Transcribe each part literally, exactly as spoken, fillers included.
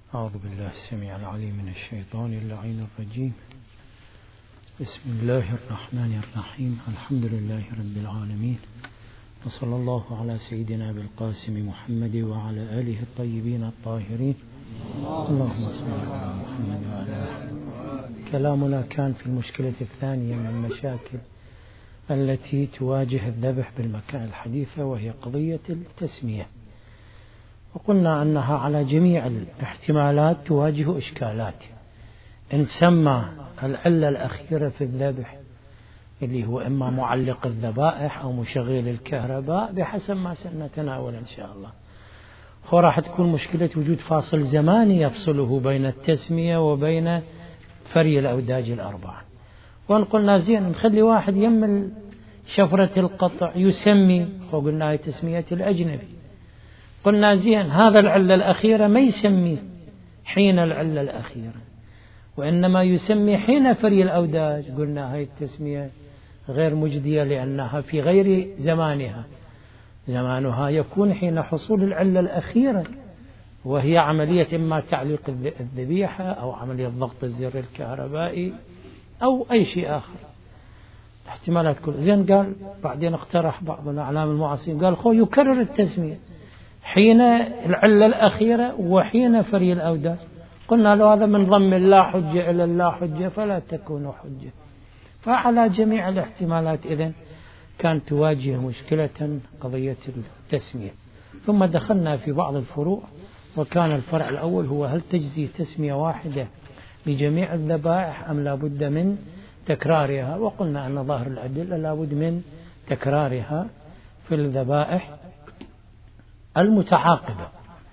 أعوذ بالله السميع العليم من الشيطان اللعين الرجيم. بسم الله الرحمن الرحيم. الحمد لله رب العالمين، وصلى الله على سيدنا أبي القاسم محمد وعلى آله الطيبين الطاهرين. اللهم صل على محمد وعلى آله. كلامنا كان في المشكلة الثانية من المشاكل التي تواجه الذبح بالمكان الحديثة، وهي قضية التسمية، وقلنا أنها على جميع الاحتمالات تواجه إشكالات. إن سمى العلة الأخيرة في الذبح اللي هو إما معلق الذبائح أو مشغل الكهرباء بحسب ما سنتناول إن شاء الله، وراح تكون مشكلة وجود فاصل زماني يفصله بين التسمية وبين فري الأوداج الأربعة. وأن قلنا زين نخلي واحد يمل شفرة القطع يسمي، وقلنا هي تسمية الأجنبي. قلنا زين هذا العلة الأخيرة ما يسمي حين العلة الأخيرة، وإنما يسمي حين فري الأوداج. قلنا هاي التسمية غير مجدية لأنها في غير زمانها. زمانها يكون حين حصول العلة الأخيرة، وهي عملية إما تعليق الذبيحة أو عملية ضغط الزر الكهربائي أو أي شيء آخر، احتمالات كل زين. قال بعدين اقترح بعض الأعلام المعاصرين قال خو يكرر التسمية حين العلة الأخيرة وحين فري الأوداج. قلنا له هذا من ضم لا حجة إلى لا حجة فلا تكون حجة. فعلى جميع الاحتمالات إذن كانت تواجه مشكلة قضية التسمية. ثم دخلنا في بعض الفروع، وكان الفرع الأول هو هل تجزي تسمية واحدة لجميع الذبائح أم لا بد من تكرارها. وقلنا أن ظاهر الأدلة لا بد من تكرارها في الذبائح المتعاقبة.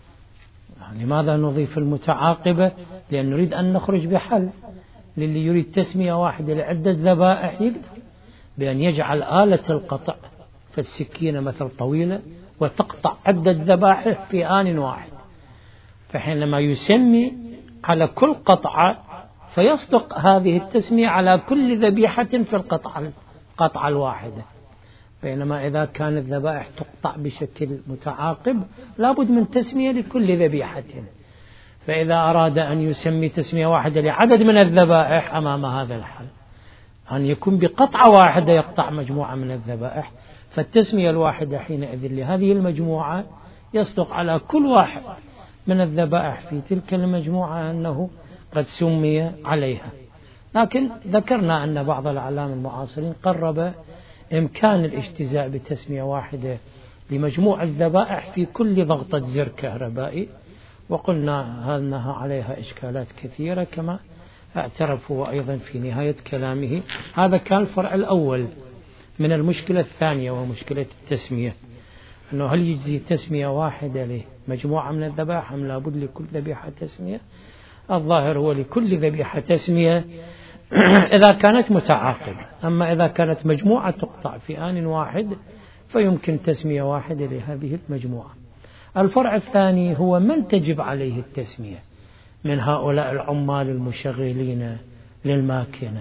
لماذا نضيف المتعاقبة؟ لأن نريد أن نخرج بحل للي يريد تسمية واحدة لعدة ذبائح، يقدر بأن يجعل آلة القطع فالسكينة مثل طويلة وتقطع عدة ذبائح في آن واحد، فحينما يسمي على كل قطعة فيصدق هذه التسمية على كل ذبيحة في القطعة القطعة الواحدة. بينما إذا كانت الذبائح تقطع بشكل متعاقب لابد من تسمية لكل ذبيحة. فإذا أراد أن يسمي تسمية واحدة لعدد من الذبائح أمام هذا الحل أن يكون بقطعة واحدة يقطع مجموعة من الذبائح، فالتسمية الواحدة حينئذ لهذه المجموعة يصدق على كل واحد من الذبائح في تلك المجموعة أنه قد سمي عليها. لكن ذكرنا أن بعض الأعلام المعاصرين قرب إمكان الاجتزاء بتسمية واحدة لمجموع الذبائح في كل ضغطة زر كهربائي، وقلنا أنها عليها إشكالات كثيرة كما اعترفوا أيضا في نهاية كلامه. هذا كان الفرع الأول من المشكلة الثانية، ومشكلة التسمية، أنه هل يجزي تسمية واحدة لمجموعة من الذبائح أم لابد لكل ذبيحة تسمية؟ الظاهر هو لكل ذبيحة تسمية إذا كانت متعاقبة، أما إذا كانت مجموعة تقطع في آن واحد فيمكن تسمية واحدة لهذه المجموعة. الفرع الثاني هو من تجب عليه التسمية من هؤلاء العمال المشغلين للماكينة.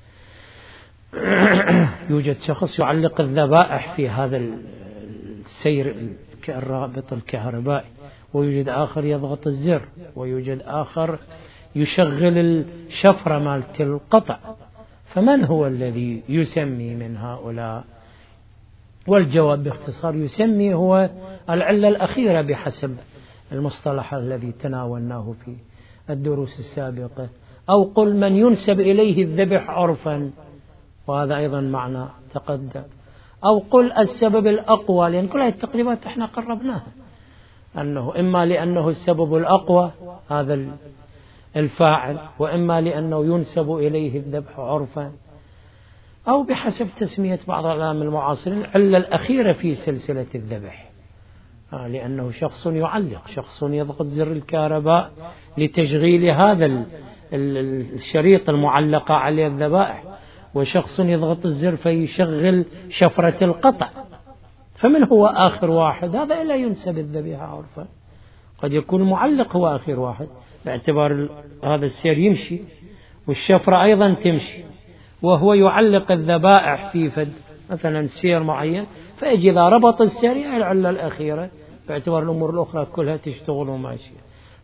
يوجد شخص يعلق الذبائح في هذا السير الرابط الكهربائي، ويوجد آخر يضغط الزر، ويوجد آخر يشغل الشفرة مالت القطع. فمن هو الذي يسمي من هؤلاء؟ والجواب باختصار يسمي هو العلة الأخيرة بحسب المصطلح الذي تناولناه في الدروس السابقة، أو قل من ينسب إليه الذبح عرفا، وهذا أيضا معنى تقدم، أو قل السبب الأقوى، لأن كل هذه التقريبات احنا قربناها، أنه إما لأنه السبب الأقوى هذا الفاعل، وإما لأنه ينسب إليه الذبح عرفا، أو بحسب تسمية بعض العلماء المعاصرين العلة الأخيرة في سلسلة الذبح، آه لأنه شخص يعلق، شخص يضغط زر الكهرباء لتشغيل هذا الشريط المعلقة عليه الذبائح، وشخص يضغط الزر فيشغل شفرة القطع. فمن هو آخر واحد؟ هذا إلا ينسب الذبيحة عرفا. قد يكون المعلق هو آخر واحد باعتبار هذا السير يمشي والشفرة أيضا تمشي، وهو يعلق الذبائح في فد مثلا سير معين، فيجي إذا ربط السير العلة الأخيرة باعتبار الأمور الأخرى كلها تشتغل وماشية.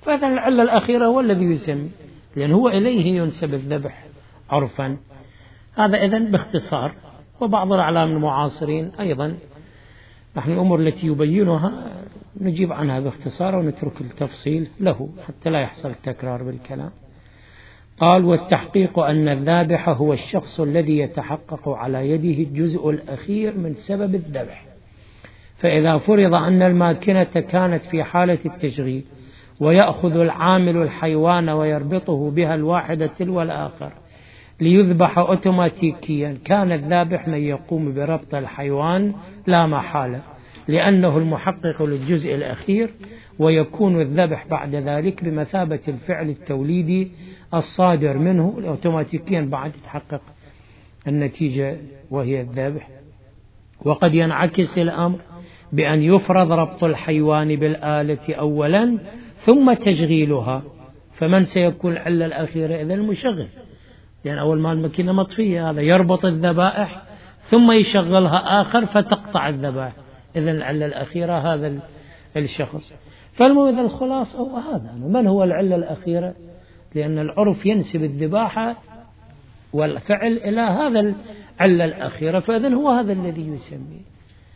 فإذا العلة الأخيرة هو الذي يسمي، لأن هو إليه ينسب الذبح عرفا. هذا إذن باختصار. وبعض الأعلام المعاصرين أيضا نحن الأمور التي يبينها نجيب عنها باختصار ونترك التفصيل له حتى لا يحصل تكرار بالكلام. قال: والتحقيق أن الذابح هو الشخص الذي يتحقق على يده الجزء الأخير من سبب الذبح. فإذا فرض أن الماكنة كانت في حالة التشغيل ويأخذ العامل الحيوان ويربطه بها الواحدة تلو الآخر ليذبح أوتوماتيكيا، كان الذابح من يقوم بربط الحيوان لا محالة، لأنه المحقق للجزء الأخير، ويكون الذبح بعد ذلك بمثابة الفعل التوليدي الصادر منه أوتوماتيكيا بعد تحقق النتيجة وهي الذبح. وقد ينعكس الأمر بأن يفرض ربط الحيوان بالآلة أولا ثم تشغيلها، فمن سيكون العلة الأخيرة؟ إذن المشغل، لأن أول ما الماكينة مطفية هذا يربط الذبائح ثم يشغلها آخر فتقطع الذبائح، إذن العلة الأخيرة هذا الشخص. فالمهم إذا الخلاصة هو هذا، من هو العلة الأخيرة؟ لأن العرف ينسب الذباحة والفعل إلى هذا العلة الأخيرة، فإذن هو هذا الذي يسميه.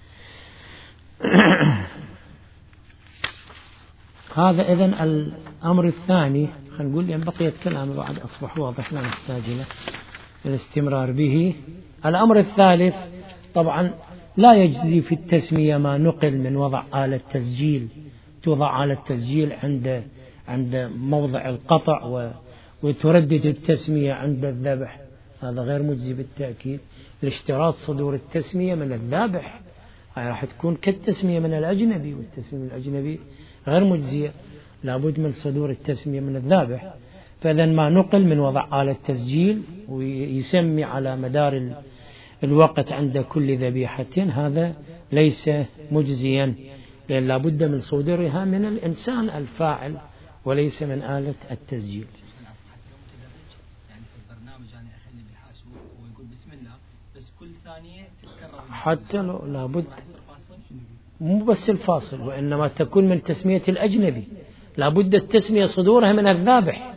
هذا إذن الأمر الثاني. خلينا نقول لأن بقيت كلام بعد أصبح واضح لا نحتاج له الاستمرار به. الأمر الثالث طبعا لا يجزي في التسمية ما نقل من وضع آلة تسجيل، توضع آلة تسجيل عند عند موضع القطع وتردد التسمية عند الذبح، هذا غير مجزي بالتأكيد. الاشتراط صدور التسمية من الذابح، هاي راح تكون كالتسمية من الأجنبي، والتسمية من الأجنبي غير مجزية، لابد من صدور التسمية من الذابح. فإذا ما نقل من وضع آلة تسجيل ويسمي على مدار الوقت عند كل ذبيحة هذا ليس مجزيا، لأن لابد من صدورها من الإنسان الفاعل وليس من آلة التسجيل. حتى لو لابد مو بس الفاصل، وإنما تكون من تسمية الأجنبي، لابد التسمية صدورها من الذابح.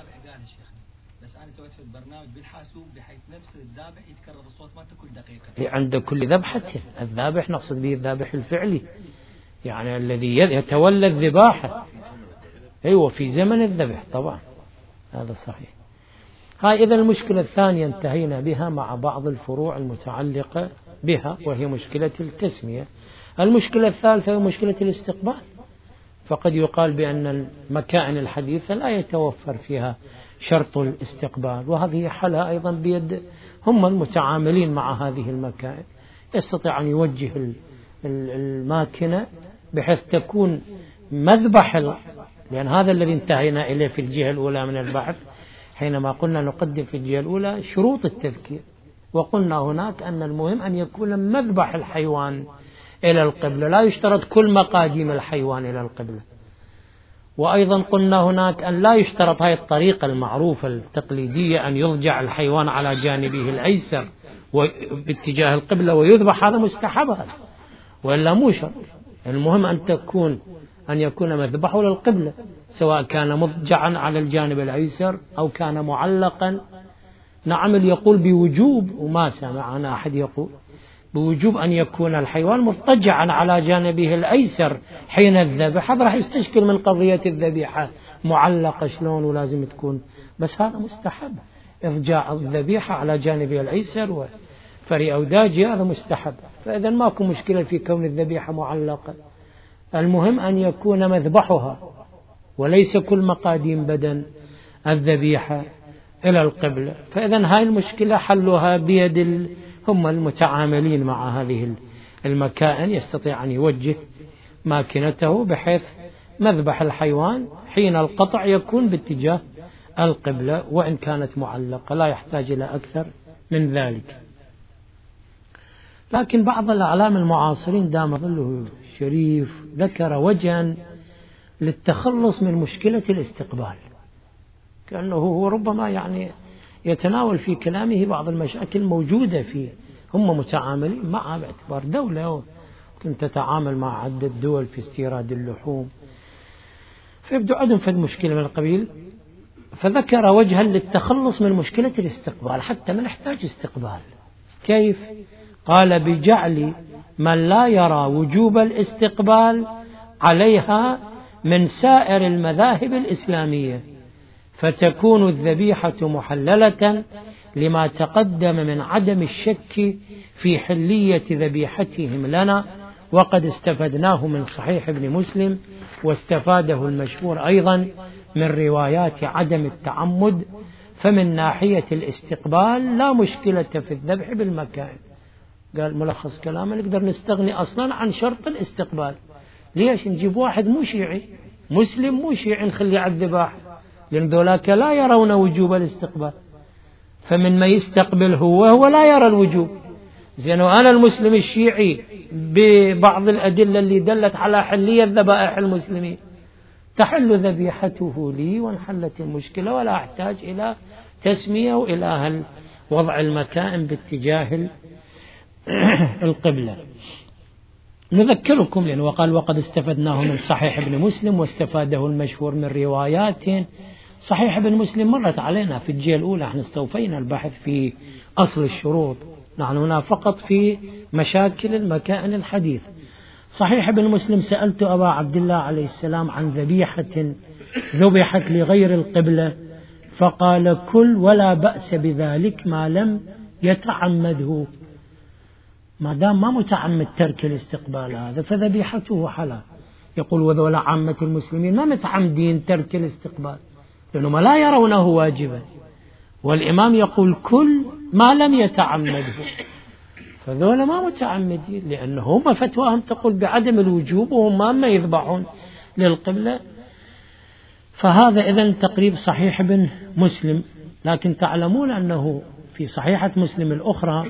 بس أنا سويت في البرنامج بالحاسوب بحيث نفس الذابح يتكرر الصوت ما تكون دقيقة عند كل ذبحة. الذابح نقصد به الذابح الفعلي، يعني الذي يتولى الذباحة، أيوة في زمن الذبح طبعا، هذا صحيح. هاي إذا المشكلة الثانية انتهينا بها مع بعض الفروع المتعلقة بها، وهي مشكلة التسمية. المشكلة الثالثة هي مشكلة الاستقبال. فقد يقال بأن المكائن الحديثة لا يتوفر فيها شرط الاستقبال، وهذه حالها أيضا بيد هم المتعاملين مع هذه المكائن، يستطيع أن يوجه الماكنة بحيث تكون مذبح، لأن هذا الذي انتهينا إليه في الجهة الأولى من البحث حينما قلنا نقدم في الجهة الأولى شروط التذكير، وقلنا هناك أن المهم أن يكون مذبح الحيوان إلى القبلة، لا يشترط كل مقاديم الحيوان إلى القبلة. وأيضا قلنا هناك أن لا يشترط هذه الطريقة المعروفة التقليدية أن يضجع الحيوان على جانبه الأيسر باتجاه القبلة ويذبح، هذا مستحب هذا، وإلا مو شرط. المهم أن تكون أن يكون مذبحه للقبلة، سواء كان مضجعا على الجانب الأيسر أو كان معلقا. نعم يقول بوجوب، وما سمع أنا أحد يقول بوجوب أن يكون الحيوان مضطجعا على جانبه الأيسر حين الذبح، هذا راح يستشكل من قضية الذبيحة معلقة شلون ولازم تكون، بس هذا مستحب، إضجاع الذبيحة على جانبه الأيسر وفري أو داجي هذا مستحب. فإذا ماكو مشكلة في كون الذبيحة معلقة، المهم أن يكون مذبحها وليس كل مقاديم بدن الذبيحة إلى القبلة. فإذا هاي المشكلة حلها بيد هم المتعاملين مع هذه المكائن، يستطيع أن يوجه ماكنته بحيث مذبح الحيوان حين القطع يكون باتجاه القبلة، وإن كانت معلقة لا يحتاج إلى أكثر من ذلك. لكن بعض الأعلام المعاصرين دام ظله شريف ذكر وجها للتخلص من مشكلة الاستقبال، كأنه هو ربما يعني يتناول في كلامه بعض المشاكل موجودة فيه. هم متعاملين معها باعتبار دولة، كنت تتعامل مع عدة دول في استيراد اللحوم، فيبدو عندهم فد مشكلة من القبيل، فذكر وجها للتخلص من مشكلة الاستقبال حتى ما نحتاج استقبال. كيف؟ قال بجعل من لا يرى وجوب الاستقبال عليها من سائر المذاهب الإسلامية، فتكون الذبيحة محللة لما تقدم من عدم الشك في حلية ذبيحتهم لنا، وقد استفدناه من صحيح ابن مسلم، واستفاده المشهور أيضا من روايات عدم التعمد. فمن ناحية الاستقبال لا مشكلة في الذبح بالمكان. قال ملخص كلامه نقدر نستغني أصلا عن شرط الاستقبال. ليش؟ نجيب واحد مو شيعي مسلم مو شيعي نخليه على الذباح، لأن ذولاك لا يرون وجوب الاستقبال، فمن ما يستقبل هو هو لا يرى الوجوب. زين وأنا المسلم الشيعي ببعض الأدلة اللي دلت على حلية ذبائح المسلمين تحل ذبيحته لي وانحلت المشكلة، ولا أحتاج إلى تسمية وإلى وضع المكائن باتجاه القبلة. نذكركم لأنه وقال وقد استفدناه من صحيح ابن مسلم، واستفاده المشهور من روايات. صحيح ابن مسلم مرت علينا في الجهة الأولى، احنا استوفينا البحث في أصل الشروط، نحن هنا فقط في مشاكل المكائن الحديث. صحيح ابن مسلم سألت أبا عبد الله عليه السلام عن ذبيحة ذبحت لغير القبلة، فقال كل ولا بأس بذلك ما لم يتعمده. ما دام ما متعمد ترك الاستقبال هذا فذبيحته حلال. يقول وذولا عامة المسلمين ما متعمدين ترك الاستقبال لأنهم لا يرونه واجبا، والإمام يقول كل ما لم يتعمده، فذولا ما متعمدين لأنهم فتواهم تقول بعدم الوجوب وهم ما يذبحون للقبلة. فهذا إذن تقريب صحيح ابن مسلم. لكن تعلمون أنه في صحيحة مسلم الأخرى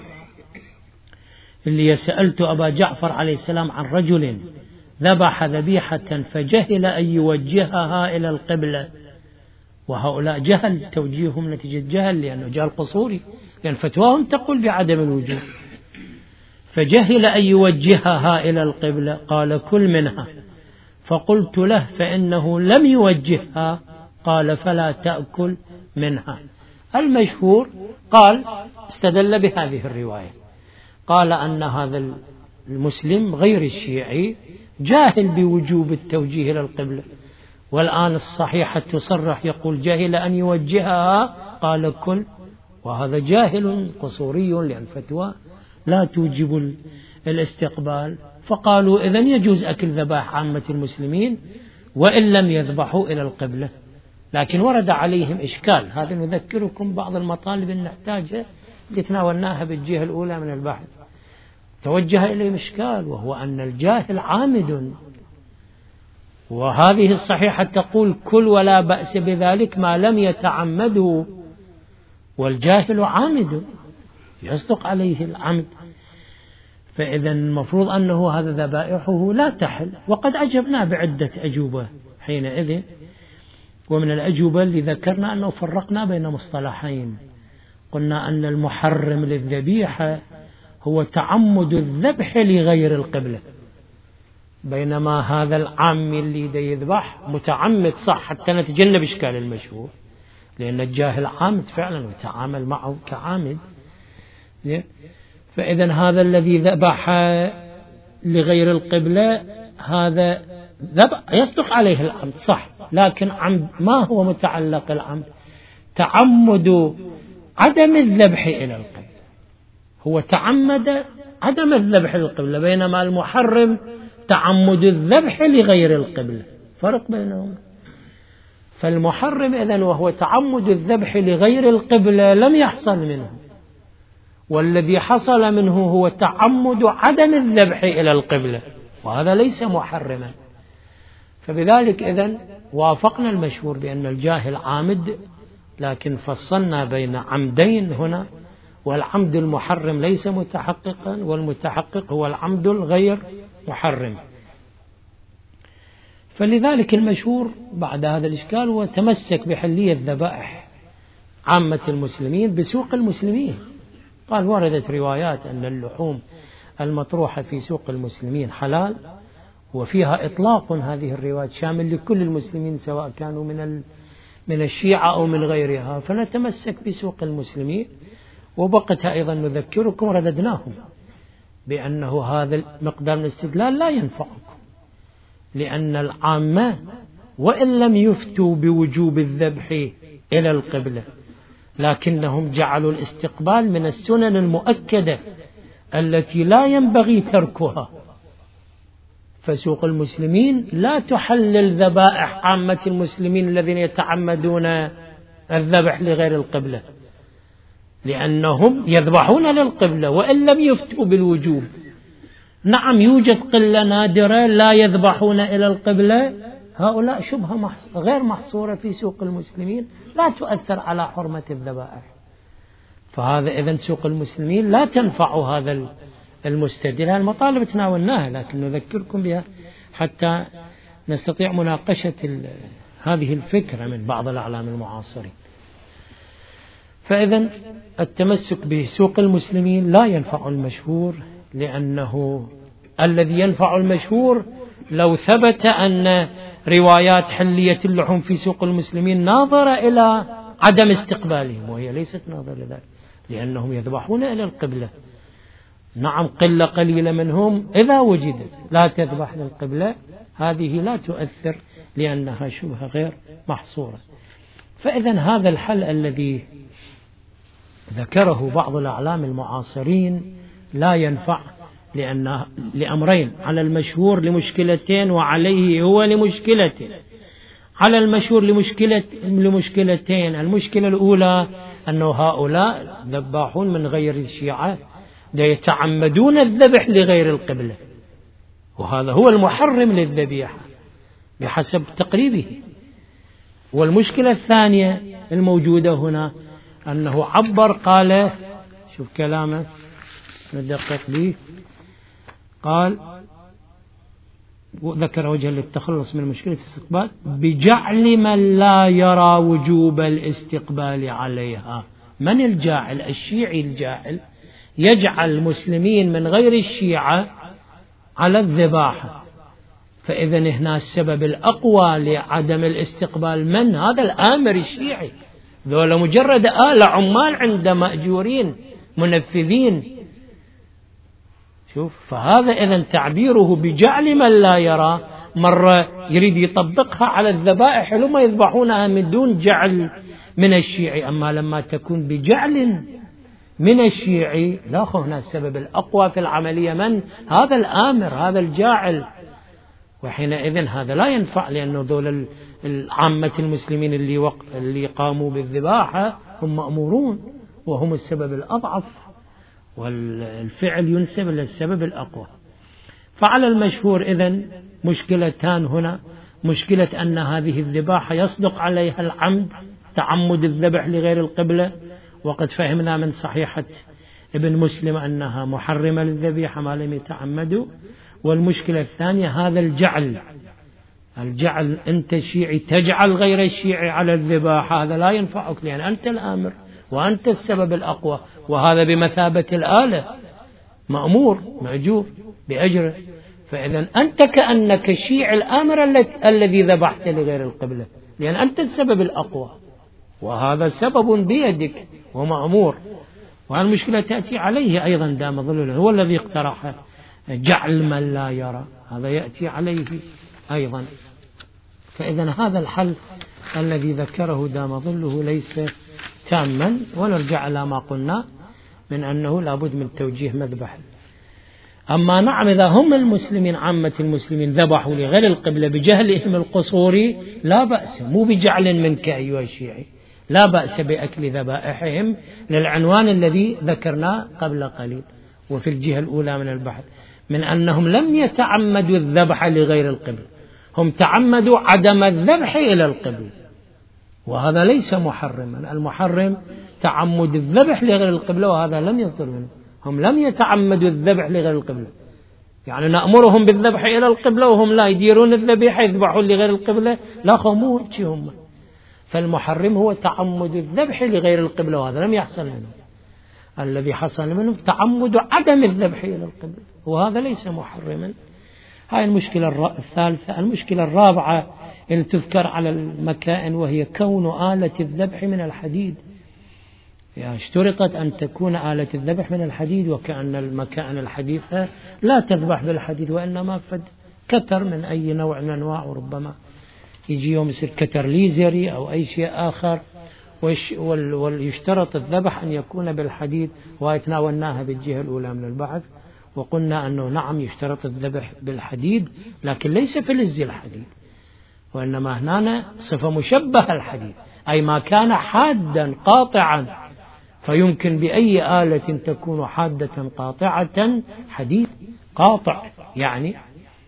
اللي سألت أبا جعفر عليه السلام عن رجل ذبح ذبيحة فجهل أن يوجهها إلى القبلة، وهؤلاء جهل توجيههم نتيجة جهل لأنه جهل قصوري، لأن فتواهم تقول بعدم الوجوب، فجهل أن يوجهها إلى القبلة. قال كل منها، فقلت له فإنه لم يوجهها، قال فلا تأكل منها. المشهور قال استدل بهذه الرواية، قال أن هذا المسلم غير الشيعي جاهل بوجوب التوجيه إلى القبلة، والآن الصحيحة تصرح يقول جاهل أن يوجهها، قال كل، وهذا جاهل قصوري لأن فتوى لا توجب الاستقبال. فقالوا إذن يجوز أكل ذبائح عامة المسلمين وإن لم يذبحوا إلى القبلة. لكن ورد عليهم إشكال، هذا نذكركم بعض المطالب نحتاجها اللي تناولناها بالجهة الأولى من البحث. توجه إليهم إشكال وهو أن الجاهل عامد، وهذه الصحيحة تقول كل ولا بأس بذلك ما لم يتعمده، والجاهل عامد يصدق عليه العمد، فإذا المفروض أنه هذا ذبائحه لا تحل. وقد أجبنا بعدة أجوبة حينئذ، ومن الأجوبة اللي ذكرنا أنه فرقنا بين مصطلحين، قلنا أن المحرم للذبيحة هو تعمد الذبح لغير القبلة، بينما هذا العام اللي دا يذبح متعمد صح حتى نتجنب إشكال المشهور، لأن الجاهل عامد فعلا وتعامل معه كعامد. فإذا هذا الذي ذبح لغير القبلة هذا ذبح يصدق عليه العمد صح، لكن عمد ما هو متعلق العمد؟ تعمد عدم الذبح إلى القبلة، هو تعمد عدم الذبح للقبلة، بينما المحرم تعمد الذبح لغير القبلة، فرق بينهم. فالمحرم إذن وهو تعمد الذبح لغير القبلة لم يحصل منه، والذي حصل منه هو تعمد عدم الذبح إلى القبلة، وهذا ليس محرما. فبذلك إذن وافقنا المشهور بأن الجاهل عامد، لكن فصلنا بين عمدين هنا، والعمد المحرم ليس متحققا، والمتحقق هو العمد الغير محرم. فلذلك المشهور بعد هذا الإشكال هو تمسك بحلية ذبائح عامة المسلمين بسوق المسلمين. قال وردت روايات أن اللحوم المطروحة في سوق المسلمين حلال، وفيها إطلاق هذه الروايات شامل لكل المسلمين سواء كانوا من من الشيعة أو من غيرها، فنتمسك بسوق المسلمين. وبقت أيضا نذكركم رددناهم بأنه هذا المقدار من الاستدلال لا ينفعكم، لأن العامة وإن لم يفتوا بوجوب الذبح إلى القبلة لكنهم جعلوا الاستقبال من السنن المؤكدة التي لا ينبغي تركها. فسوق المسلمين لا تحلل ذبائح عامة المسلمين الذين يتعمدون الذبح لغير القبلة، لأنهم يذبحون للقبلة وإن لم يفتوا بالوجوب. نعم يوجد قلة نادرة لا يذبحون إلى القبلة، هؤلاء شبهة غير محصورة في سوق المسلمين لا تؤثر على حرمة الذبائح. فهذا إذن سوق المسلمين لا تنفع هذا المستدل. المطالب تناولناها لكن نذكركم بها حتى نستطيع مناقشة هذه الفكرة من بعض الأعلام المعاصرين. فإذن التمسك بسوق المسلمين لا ينفع المشهور، لأنه الذي ينفع المشهور لو ثبت أن روايات حلية اللحوم في سوق المسلمين ناظرة إلى عدم استقبالهم، وهي ليست ناظرة لذلك لأنهم يذبحون إلى القبلة. نعم قلة قليلة منهم إذا وجدت لا تذبح للقبلة هذه لا تؤثر لأنها شبهة غير محصورة. فإذا هذا الحل الذي ذكره بعض الأعلام المعاصرين لا ينفع، لأن لأمرين: على المشهور لمشكلتين وعليه هو لمشكلتين. على المشهور لمشكلة لمشكلتين، المشكلة الأولى أنه هؤلاء ذباحون من غير الشيعة يتعمدون الذبح لغير القبلة، وهذا هو المحرم للذبيحة بحسب تقريبه. والمشكلة الثانية الموجودة هنا أنه عبر قال، شوف كلامه ندقق به، قال وذكر وجه للتخلص من مشكلة الاستقبال بجعل من لا يرى وجوب الاستقبال عليها. من الجاعل؟ الشيعي الجاعل يجعل المسلمين من غير الشيعة على الذباحة. فإذا هنا السبب الأقوى لعدم الاستقبال من؟ هذا الآمر الشيعي، ذولا مجرد آلة عمال عند مأجورين منفذين. شوف، فهذا إذن تعبيره بجعل من لا يرى، مرة يريد يطبقها على الذبائح لما يذبحونها من دون جعل من الشيعي. أما لما تكون بجعل من الشيعي لا، هنا السبب الأقوى في العملية من؟ هذا الآمر، هذا الجاعل. وحينئذ هذا لا ينفع، لأنه دول العامة المسلمين اللي, وق... اللي قاموا بالذباحة هم مأمورون وهم السبب الأضعف، والفعل ينسب للسبب الأقوى. فعلى المشهور إذن مشكلتان هنا: مشكلة أن هذه الذباحة يصدق عليها العمد، تعمد الذبح لغير القبلة، وقد فهمنا من صحيحة ابن مسلم أنها محرمة للذبيحة ما لم يتعمدوا. والمشكلة الثانية هذا الجعل، الجعل أنت شيعي تجعل غير الشيعي على الذباحة، هذا لا ينفعك لأن أنت الآمر وأنت السبب الأقوى، وهذا بمثابة الآلة مأمور مأجور بأجره. فإذا أنت كأنك الشيعي الآمر الذي ذبحت لغير القبلة، لأن أنت السبب الأقوى وهذا سبب بيدك ومأمور. والمشكلة تأتي عليه أيضا دام ظلله، هو الذي اقترح جعل من لا يرى، هذا يأتي عليه أيضا. فإذا هذا الحل الذي ذكره دام ظله ليس تاما، ونرجع إلى ما قلنا من أنه لابد من توجيه مذبح. أما نعم إذا هم المسلمين عامة المسلمين ذبحوا لغير القبلة بجهلهم القصوري لا بأس، مو بجعل منك أيها الشيعي، لا بأس بأكل ذبائحهم للعنوان الذي ذكرناه قبل قليل. وفي الجهة الأولى من البحث من أنهم لم يتعمدوا الذبح لغير القبلة، هم تعمدوا عدم الذبح إلى القبلة، وهذا ليس محرما. المحرم تعمد الذبح لغير القبلة، وهذا لم يصدر منه. هم لم يتعمدوا الذبح لغير القبلة، يعني نأمرهم بالذبح إلى القبلة وهم لا يديرون الذبيحة يذبحون لغير القبلة، لا خمور هم. فالمحرم هو تعمد الذبح لغير القبلة، وهذا لم يحصل منه. الذي حصل منه تعمد عدم الذبح إلى القبلة، وهذا ليس محرما. هاي المشكلة الثالثة. المشكلة الرابعة اللي تذكر على المكائن وهي كون آلة الذبح من الحديد. يعني اشترطت أن تكون آلة الذبح من الحديد، وكأن المكائن الحديثة لا تذبح بالحديد وإنما فد كتر من أي نوع من أنواع، وربما يجي يوم يصير كتر ليزري أو أي شيء آخر، ويشترط الذبح أن يكون بالحديد. وتناولناها بالجهة الأولى من البحث وقلنا أنه نعم يشترط الذبح بالحديد، لكن ليس في لز الحديد، وإنما هنا صفة مشبهة الحديد، أي ما كان حادا قاطعا، فيمكن بأي آلة تكون حادة قاطعة حديد قاطع، يعني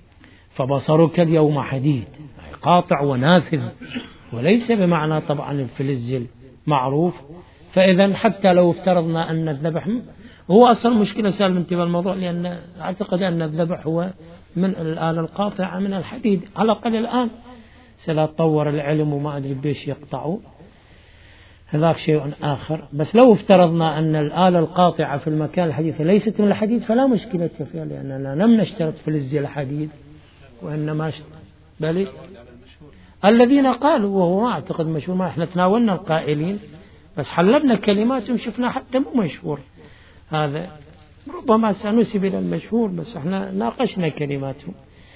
فبصرك اليوم حديد قاطع ونافذ، وليس بمعنى طبعا الفلز المعروف. فإذا حتى لو افترضنا أن الذبح هو أصلا مشكلة سالم انتبه الموضوع، لأن أعتقد أن الذبح هو من الآلة القاطعة من الحديد على الأقل الآن، سلا تطور العلم وما أدري بيش يقطعوا، هذاك شيء آخر. بس لو افترضنا أن الآلة القاطعة في المكان الحديث ليست من الحديد فلا مشكلة فيها، لأننا لم نشترط فلز الحديد وإنما بل الذين قالوا، وهو ما أعتقد مشهور، ما إحنا تناولنا القائلين بس حلبنا كلماتهم شفنا حتى مو مشهور، هذا ربما سنسب إلى المشهور بس إحنا ناقشنا كلماتهم.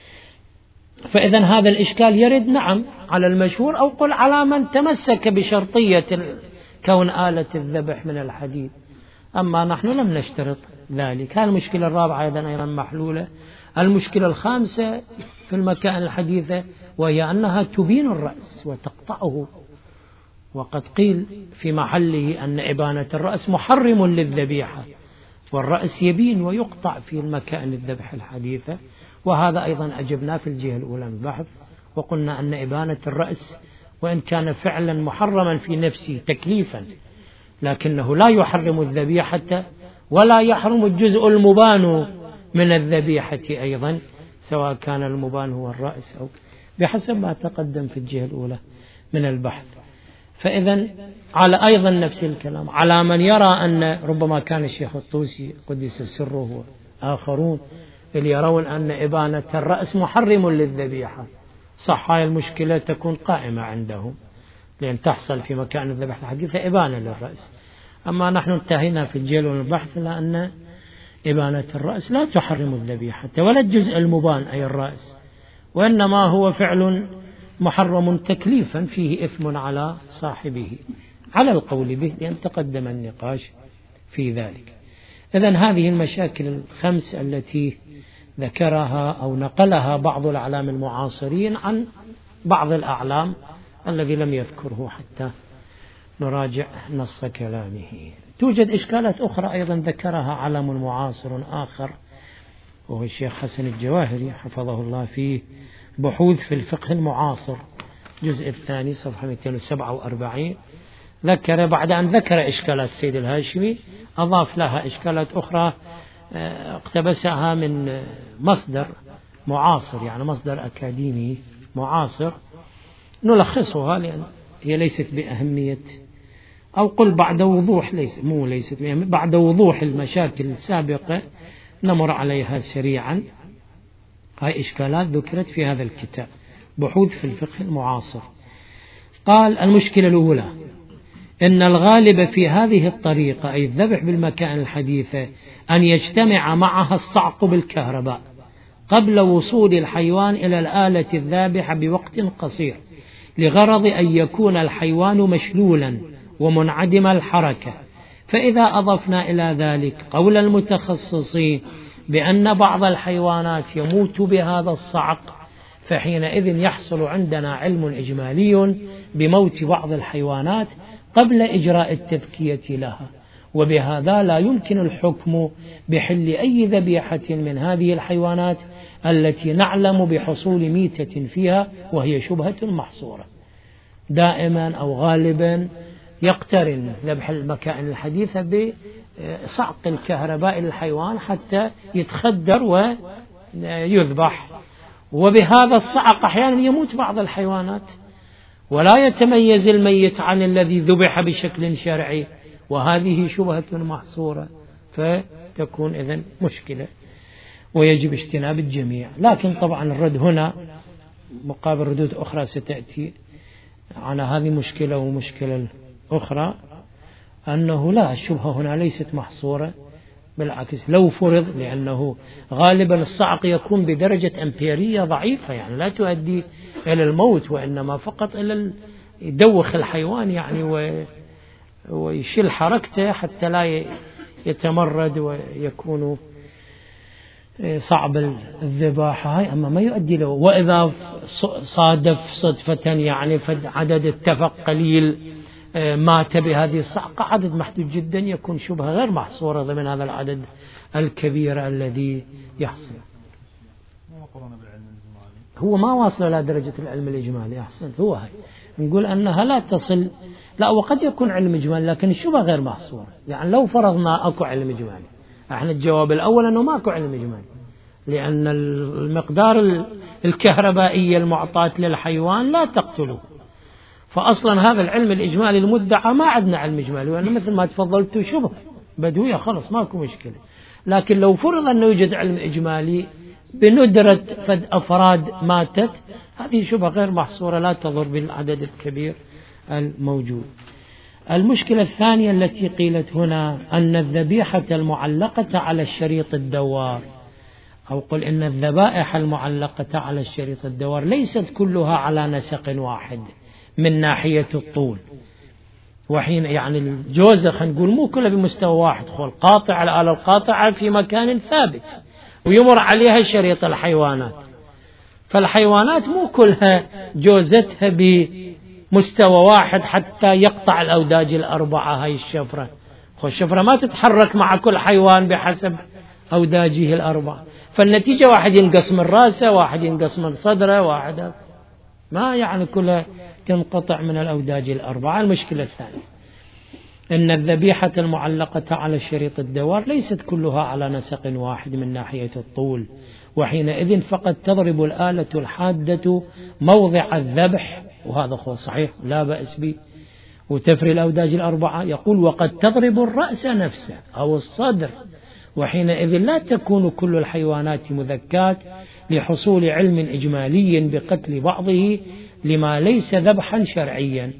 فإذا هذا الإشكال يرد نعم على المشهور، أو قل على من تمسك بشرطية كون آلة الذبح من الحديد، أما نحن لم نشترط ذلك. هذه المشكلة الرابعة أيضا أيضا محلولة. المشكلة الخامسة في المكائن الحديثة وهي أنها تبين الرأس وتقطعه، وقد قيل في محله أن إبانة الرأس محرم للذبيحة، والرأس يبين ويقطع في المكائن الذبح الحديثة، وهذا أيضا أجبنا في الجهة الأولى من البحث، وقلنا أن إبانة الرأس وإن كان فعلا محرما في نفسه تكليفا، لكنه لا يحرم الذبيحة ولا يحرم الجزء المبان من الذبيحة أيضا، سواء كان المبان هو الرأس أو بحسب ما تقدم في الجهة الأولى من البحث. فإذا على أيضا نفس الكلام على من يرى أن ربما كان الشيخ الطوسي قدس سره وآخرون اللي يرون أن إبانة الرأس محرم للذبيحة، صح هاي المشكلة تكون قائمة عندهم، لأن تحصل في مكان الذبح الحديثة إبانة للرأس. أما نحن انتهينا في الجيل والبحث لأن إبانة الرأس لا تحرم الذبيحة ولا الجزء المبان أي الرأس، وإنما هو فعل محرم تكليفا فيه إثم على صاحبه على القول به، لأن تقدم النقاش في ذلك. إذن هذه المشاكل الخمس التي ذكرها أو نقلها بعض الأعلام المعاصرين عن بعض الأعلام الذي لم يذكره حتى نراجع نص كلامه. توجد إشكالات أخرى أيضا ذكرها علم معاصر آخر، وهو الشيخ حسن الجواهري حفظه الله في بحوث في الفقه المعاصر الجزء الثاني صفحة مئتين وسبعة وأربعين، ذكر بعد أن ذكر إشكالات سيد الهاشمي أضاف لها إشكالات أخرى اقتبسها من مصدر معاصر، يعني مصدر أكاديمي معاصر، نلخصها لأن هي ليست بأهمية، أو قل بعد وضوح ليس مو ليست بعد وضوح المشاكل السابقة نمر عليها سريعا. هاي إشكالات ذكرت في هذا الكتاب بحوث في الفقه المعاصر. قال المشكلة الأولى إن الغالب في هذه الطريقة أي الذبح بالمكائن الحديثة أن يجتمع معها الصعق بالكهرباء قبل وصول الحيوان إلى الآلة الذابحة بوقت قصير، لغرض أن يكون الحيوان مشلولا ومنعدم الحركة. فإذا أضفنا إلى ذلك قول المتخصصين بأن بعض الحيوانات يموت بهذا الصعق، فحينئذ يحصل عندنا علم إجمالي بموت بعض الحيوانات قبل إجراء التذكية لها، وبهذا لا يمكن الحكم بحل أي ذبيحة من هذه الحيوانات التي نعلم بحصول ميتة فيها وهي شبهة محصورة. دائما أو غالبا يقترن ذبح المكائن الحديثة بصعق الكهرباء للحيوان حتى يتخدر ويذبح، وبهذا الصعق أحيانا يموت بعض الحيوانات ولا يتميز الميت عن الذي ذبح بشكل شرعي، وهذه شبهة محصورة فتكون إذن مشكلة. ويجب اجتناب الجميع. لكن طبعا الرد هنا مقابل ردود أخرى ستأتي على هذه مشكلة ومشكلة أخرى، أنه لا، الشبهة هنا ليست محصورة، بالعكس لو فرض، لأنه غالبا الصعق يكون بدرجة أمبيرية ضعيفة، يعني لا تؤدي إلى الموت، وإنما فقط إلى يدوخ الحيوان يعني ويشيل حركته حتى لا يتمرد ويكون صعب الذباحة هاي، أما ما يؤدي له. وإذا صادف صدفة يعني عدد اتفق قليل مات بهذه الصعقة، عدد محدود جدا، يكون شبهة غير محصورة ضمن هذا العدد الكبير الذي يحصل. هو ما واصل إلى درجة العلم الإجمالي. أحسن، هو هاي نقول أنها لا تصل، لا، وقد يكون علم إجمالي لكن الشبهة غير محصورة. يعني لو فرضنا أكو علم إجمالي، احنا الجواب الأول أنه ماكو علم إجمالي، لأن المقدار الكهربائي المعطاة للحيوان لا تقتله، فأصلا هذا العلم الإجمالي المدعى ما عندنا علم إجمالي، وأنا مثل ما تفضلت شبه بدوية، خلص ماكو مشكلة. لكن لو فرض أنه يوجد علم إجمالي بندرة فد أفراد ماتت، هذه شبهة غير محصورة لا تضر بالعدد الكبير الموجود. المشكلة الثانية التي قيلت هنا أن الذبيحة المعلقة على الشريط الدوار، أو قل إن الذبائح المعلقة على الشريط الدوار ليست كلها على نسق واحد من ناحية الطول، وحين يعني الجوزة خلينا نقول مو كلها بمستوى واحد، خو القاطع الآلة القاطعة في مكان ثابت ويمر عليها شريط الحيوانات، فالحيوانات مو كلها جوزتها بمستوى واحد حتى يقطع الأوداج الأربعة. هاي الشفرة، خو الشفرة ما تتحرك مع كل حيوان بحسب أوداجه الأربعة، فالنتيجة واحد ينقص من رأسه، واحد ينقص من صدره، واحد ما يعني كلها تنقطع من الأوداج الأربعة. المشكلة الثانية إن الذبيحة المعلقة على الشريط الدوار ليست كلها على نسق واحد من ناحية الطول، وحينئذ فقد تضرب الآلة الحادة موضع الذبح، وهذا هو صحيح لا بأس به، وتفري الأوداج الأربعة. يقول وقد تضرب الرأس نفسه أو الصدر، وحينئذ لا تكون كل الحيوانات مذكاة لحصول علم إجمالي بقتل بعضه لما ليس ذبحا شرعيا.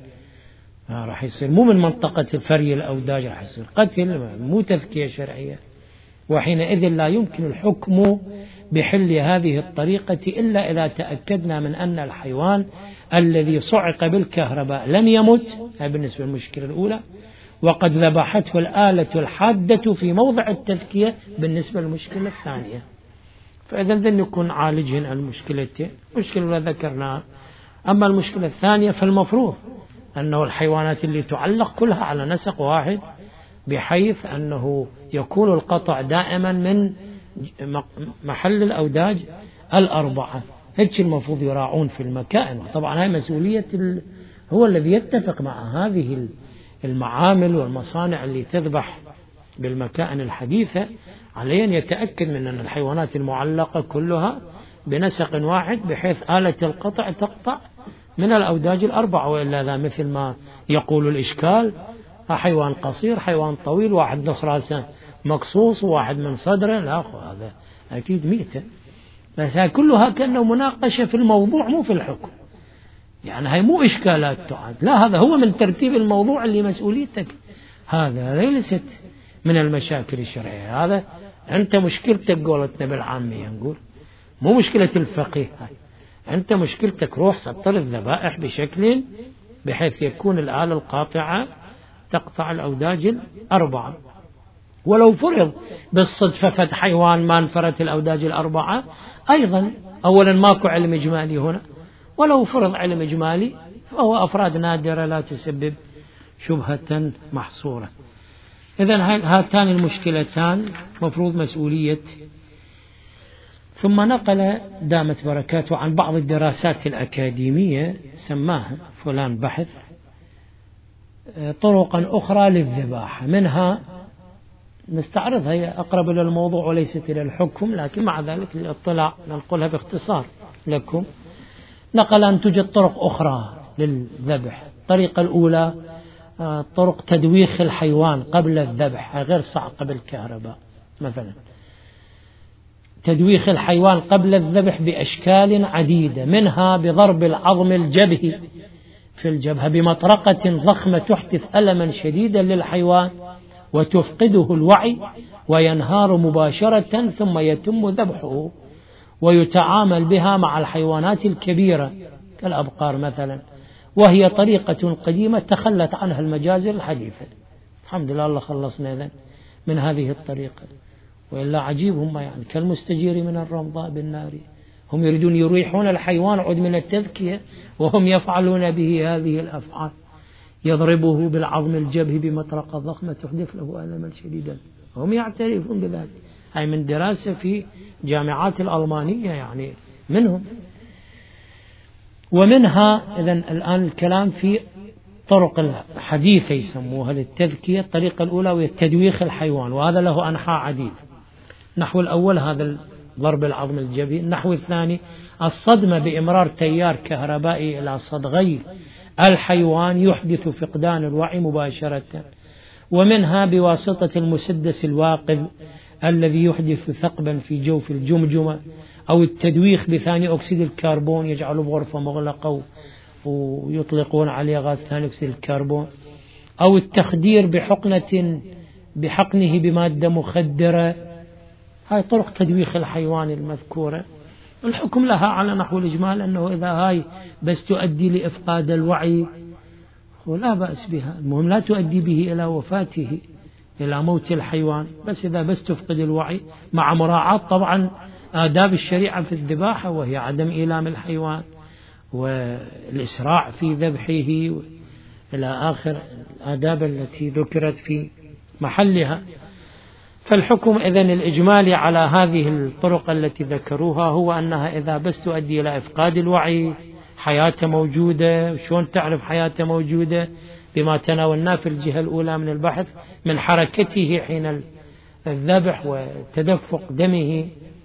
راح يصير مو من منطقة فري الأوداج، راح يصير قتل مو تذكية شرعية، وحينئذ لا يمكن الحكم بحل هذه الطريقة إلا إذا تأكدنا من أن الحيوان الذي صعق بالكهرباء لم يمت، هذا بالنسبة للمشكلة الأولى، وقد ذبحته الآلة الحادة في موضع التذكية بالنسبة للمشكلة الثانية. فإذا ذن يكون عالجين المشكلتين، مشكلة ذكرناها. أما المشكلة الثانية فالمفروض أنه الحيوانات اللي تعلق كلها على نسق واحد، بحيث أنه يكون القطع دائما من محل الأوداج الأربعة، هيك المفروض يراعون في المكائن. طبعا هاي مسؤولية ال... هو الذي يتفق مع هذه المعامل والمصانع اللي تذبح بالمكائن الحديثة، عليه أن يتأكد من أن الحيوانات المعلقة كلها بنسق واحد، بحيث آلة القطع تقطع من الأوداج الأربعة، وإلا ذا مثل ما يقول الإشكال حيوان قصير حيوان طويل، واحد نص رأسه مقصوص وواحد من صدره، لا هذا أكيد ميتة. بس هاي كلها كأنه مناقشة في الموضوع مو في الحكم، يعني هاي مو إشكالات تعاد، لا، هذا هو من ترتيب الموضوع اللي مسؤوليتك، هذا ليست من المشاكل الشرعية. هذا أنت مشكلتك قولتنا بالعامية نقول، مو مشكلة الفقيه، هاي أنت مشكلتك روح سطر الذبائح بشكل بحيث يكون الآلة القاطعة تقطع الأوداج الأربعة. ولو فرض بالصدفة فد حيوان ما انفرت الأوداج الأربعة، أيضا أولا ماكو علم إجمالي هنا، ولو فرض علم إجمالي فهو أفراد نادرة لا تسبب شبهة محصورة. إذن هاتان المشكلتان مفروض مسؤولية. ثم نقل دامت بركاته عن بعض الدراسات الأكاديمية سماها فلان بحث طرقا أخرى للذباحة، منها نستعرضها، هي أقرب إلى الموضوع وليست إلى الحكم، لكن مع ذلك للاطلاع ننقلها باختصار لكم. نقل أن توجد طرق أخرى للذبح. الطريقة الأولى طرق تدويخ الحيوان قبل الذبح، غير صعقة بالكهرباء مثلا، تدويخ الحيوان قبل الذبح بأشكال عديدة، منها بضرب العظم الجبهي في الجبهة بمطرقة ضخمة تحدث ألما شديدا للحيوان وتفقده الوعي وينهار مباشرة، ثم يتم ذبحه. ويتعامل بها مع الحيوانات الكبيرة كالأبقار مثلا، وهي طريقة قديمة تخلت عنها المجازر الحديثة. الحمد لله الله خلصنا إذن من هذه الطريقة، وإلا عجيب هم يعني كالمستجير من الرمضاء بالنار، هم يريدون يريحون الحيوان عود من التذكية وهم يفعلون به هذه الأفعال. يضربه بالعظم الجبهي بمطرقة ضخمة تحدث له ألما شديدا، هم يعترفون بذلك، هاي من دراسة في جامعات الألمانية يعني منهم. ومنها إذن الآن الكلام في طرق الحديثة يسموها للتذكية. الطريقة الأولى وهي تدويخ الحيوان، وهذا له أنحاء عديدة. النحو الأول هذا ضرب العظم الجبهي. النحو الثاني الصدمة بإمرار تيار كهربائي إلى صدغي الحيوان يحدث فقدان الوعي مباشرة. ومنها بواسطة المسدس الواقذ الذي يحدث ثقبا في جوف الجمجمة، أو التدويخ بثاني أكسيد الكربون يجعله بغرفة مغلقة ويطلقون عليه غاز ثاني أكسيد الكربون، أو التخدير بحقنة بحقنه بمادة مخدرة. هاي طرق تدويخ الحيوان المذكورة. الحكم لها على نحو الإجمال أنه إذا هاي بس تؤدي لإفقاد الوعي ولا بأس بها، المهم لا تؤدي به إلى وفاته إلى موت الحيوان، بس إذا بس تفقد الوعي مع مراعاة طبعا آداب الشريعة في الذباحة، وهي عدم إيلام الحيوان والإسراع في ذبحه إلى آخر الآداب التي ذكرت في محلها. فالحكم إذن الإجمالي على هذه الطرق التي ذكروها هو أنها إذا بس تؤدي إلى إفقاد الوعي، حياته موجودة. شلون تعرف حياته موجودة؟ بما تناولناه في الجهة الأولى من البحث من حركته حين الذبح وتدفق دمه،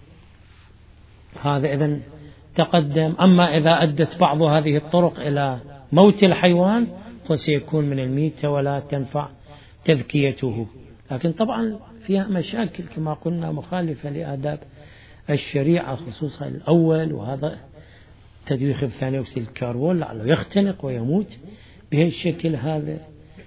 هذا إذن تقدم. أما إذا أدت بعض هذه الطرق إلى موت الحيوان فسيكون من الميتة ولا تنفع تذكيته، لكن طبعا فيها مشاكل كما قلنا مخالفة لآداب الشريعة، خصوصا الأول وهذا تدويخ بثاني أكسيد الكربون لعله يختنق ويموت بهالشكل هذا.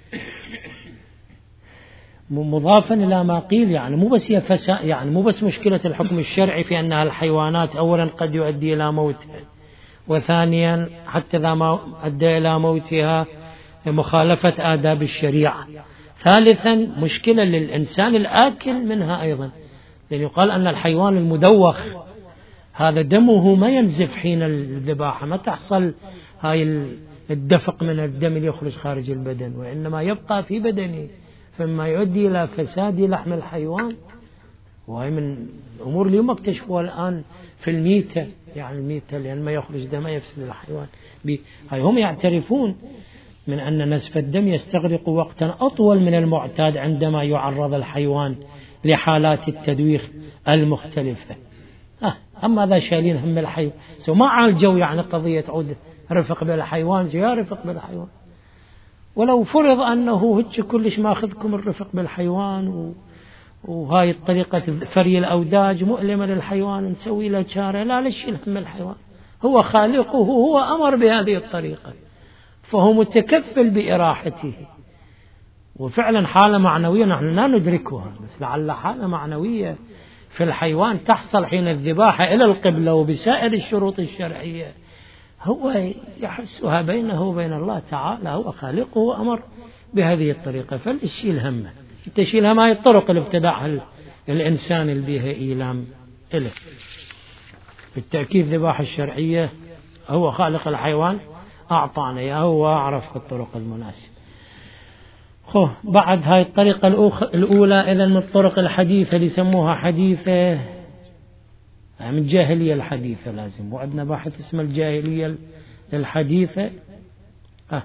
مضافا إلى ما قيل يعني مو بس يفسا يعني مو بس مشكلة الحكم الشرعي في أنها الحيوانات أولا قد يؤدي إلى موتها، وثانيا حتى إذا ما أدى إلى موتها مخالفة آداب الشريعة، ثالثا مشكلة للإنسان الآكل منها أيضا، لأن يقال أن الحيوان المدوخ هذا دمه ما ينزف حين الذباحة، ما تحصل هاي الدفق من الدم اللي يخرج خارج البدن، وإنما يبقى في بدنه، فما يؤدي إلى فساد لحم الحيوان. وهي من الأمور اللي هم اكتشفوها الآن في الميتة، يعني الميتة لأن ما يخرج دم يفسد الحيوان. هاي هم يعترفون من أن نزف الدم يستغرق وقتا أطول من المعتاد عندما يعرض الحيوان لحالات التدويخ المختلفة. آه أما ذا شايلين هم الحيوان سو ما عالجوا يعني قضية عود رفق بالحيوان، يا رفق بالحيوان، ولو فرض أنه هج كلش ماخذكم الرفق بالحيوان و... وهاي الطريقة فري الأوداج مؤلمة للحيوان نسوي له شارع، لا ليش هم الحيوان هو خالقه، هو أمر بهذه الطريقة، فهو متكفل بإراحته. وفعلا حالة معنوية نحن لا ندركها، بس لعل حالة معنوية في الحيوان تحصل حين الذباحة إلى القبلة وبسائر الشروط الشرعية، هو يحسها بينه وبين الله تعالى، هو خالقه وأمر بهذه الطريقة، فالشيء همه تشيل هم هاي الطرق اللي ابتدعها الإنسان اللي بها إيلام إله. بالتأكيد ذباحة الشرعية هو خالق الحيوان أعطانا إياه وأعرف الطرق المناسبة. خو بعد هاي الطريقة الأولى إذا من الطرق الحديثة اللي يسموها حديثة من الجاهلية الحديثة، لازم وعندنا باحث اسمه الجاهلية الحديثة. آه.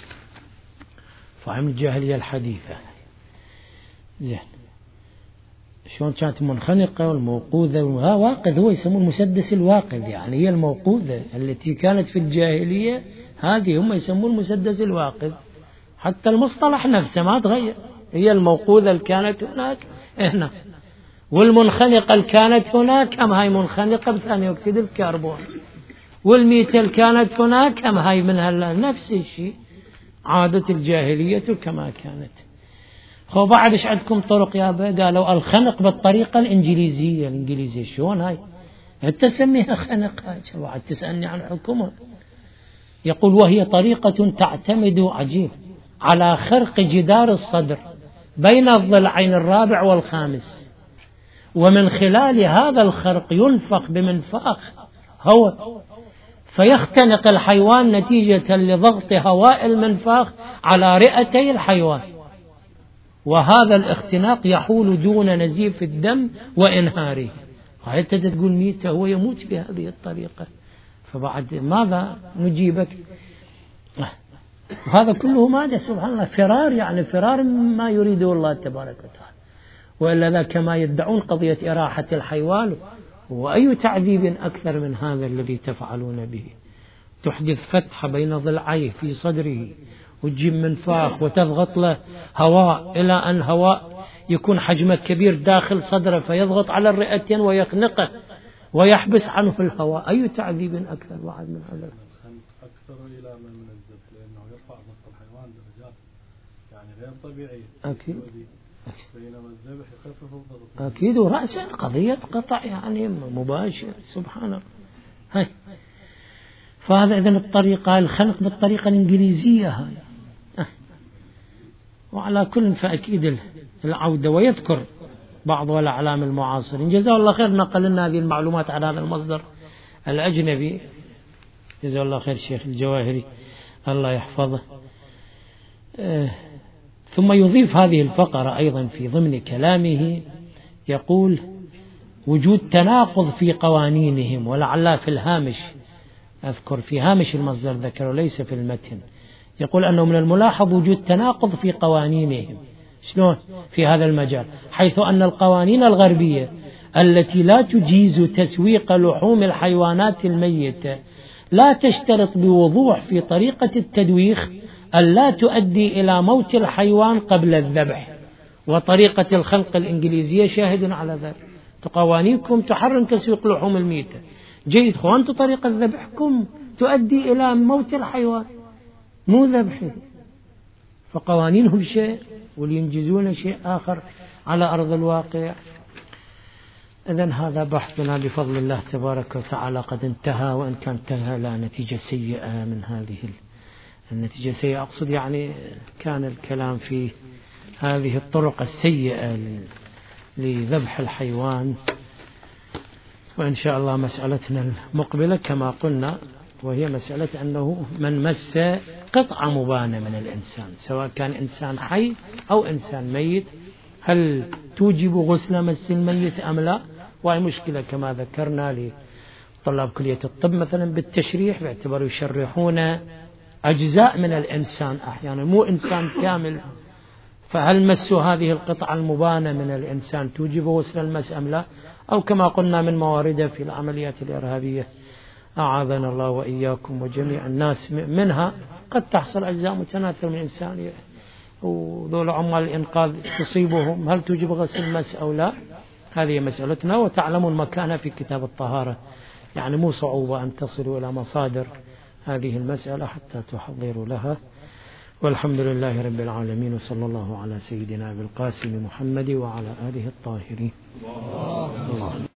فهم الجاهلية الحديثة زين شلون كانت منخنقة والموقوذة وها واقذ، هو يسمون المسدس الواقذ، يعني هي الموقوذة التي كانت في الجاهلية هذه هم يسمون المسدس الواقذ، حتى المصطلح نفسه ما تغير، هي الموقوذة اللي كانت هناك هنا. والمنخنقة اللي كانت هناك أم هاي منخنقة بثاني أكسيد الكربون، والميتة اللي كانت هناك أم هاي منها نفس الشيء، عادة الجاهلية كما كانت. هو بعد إيش عندكم طرق يا با؟ قالوا الخنق بالطريقة الإنجليزية. الإنجليزية شلون هاي؟ أنت تسميها خنق هاي؟ وعد تسألني عن حكمها. يقول وهي طريقة تعتمد عجيب على خرق جدار الصدر بين الضلعين الرابع والخامس، ومن خلال هذا الخرق ينفخ بمنفاخ هواء فيختنق الحيوان نتيجة لضغط هواء المنفاخ على رئتي الحيوان، وهذا الاختناق يحول دون نزيف الدم وإنهاره. هاي تقول ميتة هو يموت بهذه الطريقة، فبعد ماذا نجيبك؟ وهذا كله ماذا؟ سبحان الله، فرار، يعني فرار ما يريده الله تبارك وتعالى. وإلا ذا كما يدعون قضية إراحة الحيوان، وأي تعذيب أكثر من هذا الذي تفعلون به؟ تحدث فتحة بين ضلعيه في صدره وتجيب منفاخ وتضغط له هواء إلى أن هواء يكون حجمه كبير داخل صدره فيضغط على الرئتين ويخنقه ويحبس عنه الهواء. أي تعذيب أكثر بعد من هذا؟ أكثر إلى من الذبح لأنه يرفع ضغط الحيوان درجات يعني غير طبيعية. أكيد. بينما الذبح يخفف الضغط. أكيد، ورأسا قضية قطع يعني مباشر. سبحان الله. هاي فهذا إذن الطريقة الخنق بالطريقة الإنجليزية هاي. أه. وعلى كل فأكيد العودة. ويذكر بعض الأعلام المعاصرين جزاه الله خير نقل لنا هذه المعلومات على هذا المصدر الأجنبي، جزاه الله خير الشيخ الجواهري الله يحفظه. أه. ثم يضيف هذه الفقرة أيضا في ضمن كلامه، يقول وجود تناقض في قوانينهم، ولعل في الهامش أذكر في هامش المصدر ذكر وليس في المتن، يقول أنه من الملاحظ وجود تناقض في قوانينهم. شلون؟ في هذا المجال، حيث أن القوانين الغربية التي لا تجيز تسويق لحوم الحيوانات الميتة لا تشترط بوضوح في طريقة التدويخ ألا تؤدي إلى موت الحيوان قبل الذبح، وطريقة الخلق الإنجليزية شاهد على ذلك. قوانينكم تحرم تسويق لحوم الميتة، جيد، خوانت طريقة ذبحكم تؤدي إلى موت الحيوان مو ذبحه. فقوانينهم شيء ولينجزون شيء آخر على أرض الواقع. إذن هذا بحثنا بفضل الله تبارك وتعالى قد انتهى، وإن كان انتهى لا نتيجة سيئة من هذه النتيجة سيئة، أقصد يعني كان الكلام في هذه الطرق السيئة لذبح الحيوان. وإن شاء الله مسألتنا المقبلة كما قلنا، وهي مسألة أنه من مس قطعة مبانة من الإنسان سواء كان إنسان حي أو إنسان ميت، هل توجب غسل مس الميت أم لا؟ وهي مشكلة كما ذكرنا لطلاب كلية الطب مثلا بالتشريح، باعتبار يشرحون أجزاء من الإنسان أحيانا مو إنسان كامل، فهل مس هذه القطعة المبانة من الإنسان توجب غسل المس أم لا؟ أو كما قلنا من موارده في العمليات الإرهابية أعاذنا الله وإياكم وجميع الناس منها، قد تحصل أجزاء متناثرة من الإنسان وذول عمال الإنقاذ تصيبهم، هل توجب غسل المس أو لا؟ هذه مسألتنا. وتعلمون مكانها في كتاب الطهارة، يعني مو صعوبة أن تصلوا إلى مصادر هذه المسألة حتى تحضروا لها. والحمد لله رب العالمين، وصلى الله على سيدنا أبي القاسم محمد وعلى آله الطاهرين. الله